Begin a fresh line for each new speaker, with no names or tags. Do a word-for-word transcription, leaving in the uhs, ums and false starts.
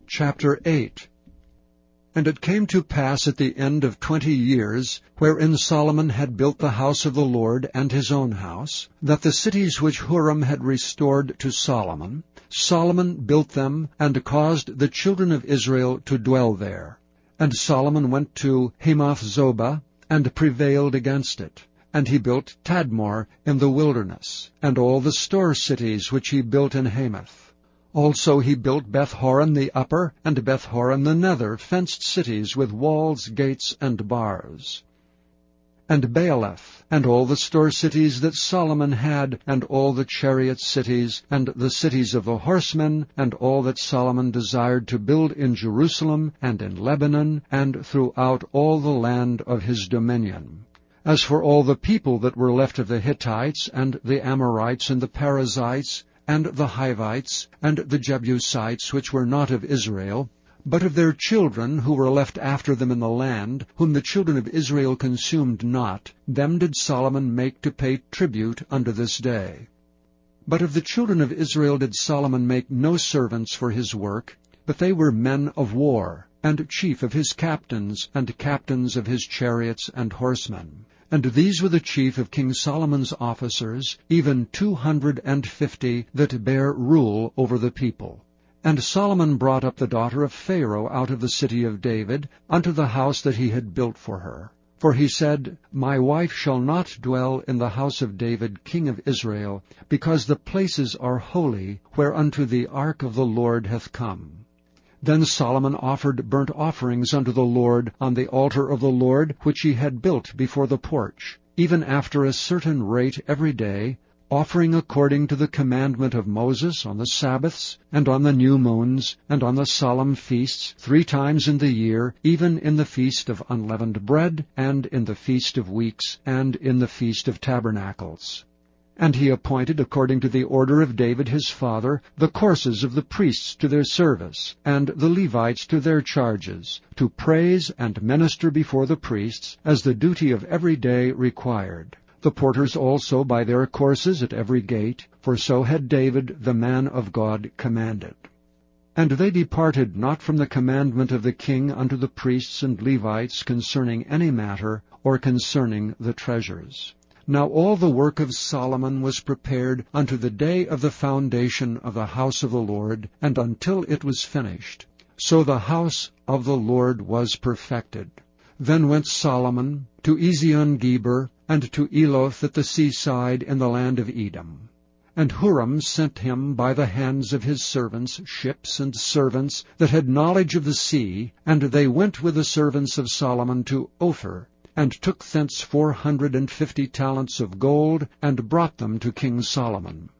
Chapter eight. And it came to pass at the end of twenty years, wherein Solomon had built the house of the Lord and his own house, that the cities which Huram had restored to Solomon, Solomon built them, and caused the children of Israel to dwell there. And Solomon went to Hamath-zobah, and prevailed against it. And he built Tadmor in the wilderness, and all the store cities which he built in Hamath. Also he built Beth-horon the upper, and Beth-horon the nether, fenced cities with walls, gates, and bars. And Baaleph, and all the store cities that Solomon had, and all the chariot cities, and the cities of the horsemen, and all that Solomon desired to build in Jerusalem, and in Lebanon, and throughout all the land of his dominion. As for all the people that were left of the Hittites, and the Amorites, and the Perizzites, and the Hivites, and the Jebusites, which were not of Israel, but of their children who were left after them in the land, whom the children of Israel consumed not, them did Solomon make to pay tribute unto this day. But of the children of Israel did Solomon make no servants for his work, but they were men of war, and chief of his captains, and captains of his chariots and horsemen. And these were the chief of King Solomon's officers, even two hundred and fifty that bare rule over the people. And Solomon brought up the daughter of Pharaoh out of the city of David, unto the house that he had built for her. For he said, My wife shall not dwell in the house of David king of Israel, because the places are holy, whereunto the ark of the Lord hath come. Then Solomon offered burnt offerings unto the Lord on the altar of the Lord, which he had built before the porch, even after a certain rate every day, offering according to the commandment of Moses on the Sabbaths, and on the new moons, and on the solemn feasts, three times in the year, even in the feast of unleavened bread, and in the feast of weeks, and in the feast of tabernacles. And he appointed, according to the order of David his father, the courses of the priests to their service, and the Levites to their charges, to praise and minister before the priests, as the duty of every day required. The porters also by their courses at every gate, for so had David the man of God commanded. And they departed not from the commandment of the king unto the priests and Levites concerning any matter, or concerning the treasures. Now all the work of Solomon was prepared unto the day of the foundation of the house of the Lord, and until it was finished. So the house of the Lord was perfected. Then went Solomon to Ezion-Geber, and to Eloth at the seaside in the land of Edom. And Huram sent him by the hands of his servants ships and servants that had knowledge of the sea, and they went with the servants of Solomon to Ophir, and took thence four hundred and fifty talents of gold, and brought them to King Solomon.